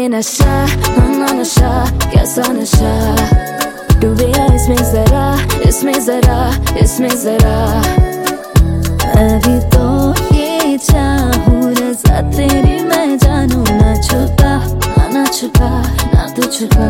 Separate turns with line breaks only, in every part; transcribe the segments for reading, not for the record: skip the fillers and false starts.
ये नशा मना नशा कैसा नशा, डूबे इसमें जरा इसमें जरा इसमें जरा। अभी तो ये चाहूं रज़ा तेरी मैं जानू, ना छुपा ना छुपा ना तू छुपा।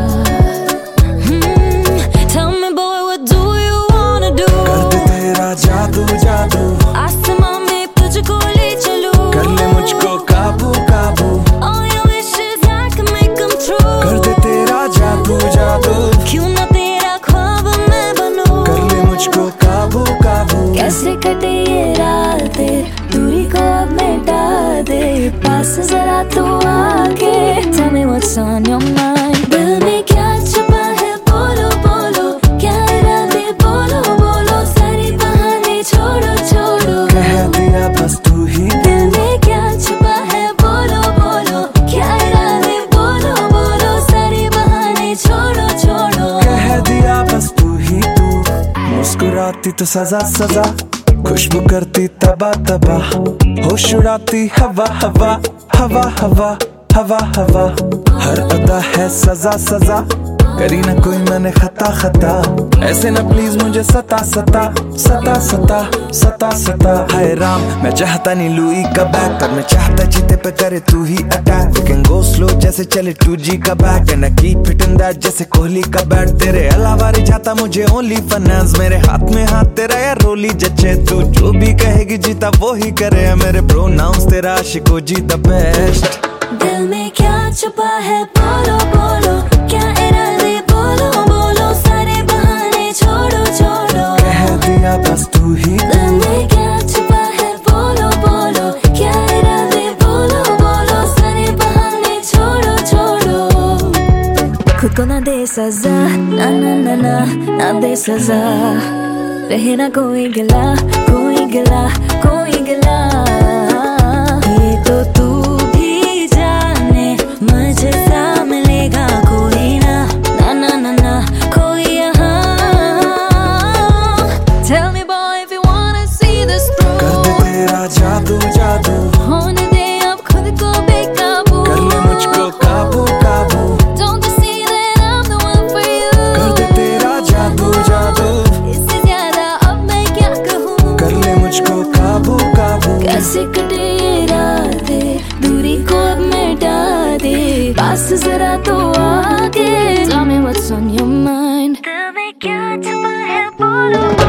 Tell me boy what do you wanna do?
कर दे तेरा जादू जादू,
आसमां में तुझको ले चलूं,
कर ले मुझको काबू काबू।
All your wishes I can make them true।
कर दे तेरा जादू जादू,
क्यों ना तेरा ख्वाब मैं बनूं,
कर ले मुझको काबू काबू।
कैसे कटे ये रातें दूरी को अब मिटा दे, पास जरा तो आके Tell me what's on your mind। दिल में क्या छुपा है बोलो बोलो, क्या इरादे बोलो बोलो, सारे बहाने छोड़ो छोड़ो।
कह दिया बस तू ही,
दिल में क्या छुपा है बोलो बोलो, क्या इरादे बोलो बोलो, सारे बहाने छोड़ो छोड़ो।
कह दिया बस तू ही तू। मुस्कुराती तो सजा सजा, खुशबू करती तबा तबा, होश उड़ाती हवा हवा हवा हवा हवा हवा। हर अदा है सजा सजा, करी ना कोई मैंने खता खता, ऐसे ना प्लीज मुझे सता सता सता सता सता सता। हाय राम मैं चाहता नहीं लुई का बैक, पर मैं चाहता जीते पे करे तू ही attack. We can go slow जैसे चले 2G का back, and I keep it in that जैसे कोहली का बैट। तेरे अलावा रे जाता मुझे ओनली फाइनेंस, मेरे हाथ में हाथ तेरा या रोली जचे। तू जो भी कहेगी जीता वो ही करे, मेरे प्रोनाउंस तेरा आशिको जी द बेस्ट।
दिल में क्या छुपा है बोलो बोलो, क्या इरादे बोलो बोलो, सारे बहाने छोड़ो छोड़ो।
कह दिया बस तू ही,
दिल में क्या छुपा है बोलो बोलो, क्या इरादे बोलो बोलो, सारे बहाने छोड़ो छोड़ो। खुद को ना दे सजा ना ना ना ना ना दे सजा, रहे ना कोई गिला कोई गिला कोई गिला। ये तो तू
जादू जादू,
होने दे अब खुद को बेकाबू,
कर ले मुझको काबू काबू।
Don't you see that I'm the one for you?
कर दे तेरा जादू जादू,
इससे ज्यादा अब मैं क्या कहूँ,
कर ले मुझको काबू काबू।
कैसे कटे ये रातें दूरी को अब मिटा दे, पास जरा तो आके Tell me what's on your mind। दिल में क्या छुपा है बोलो।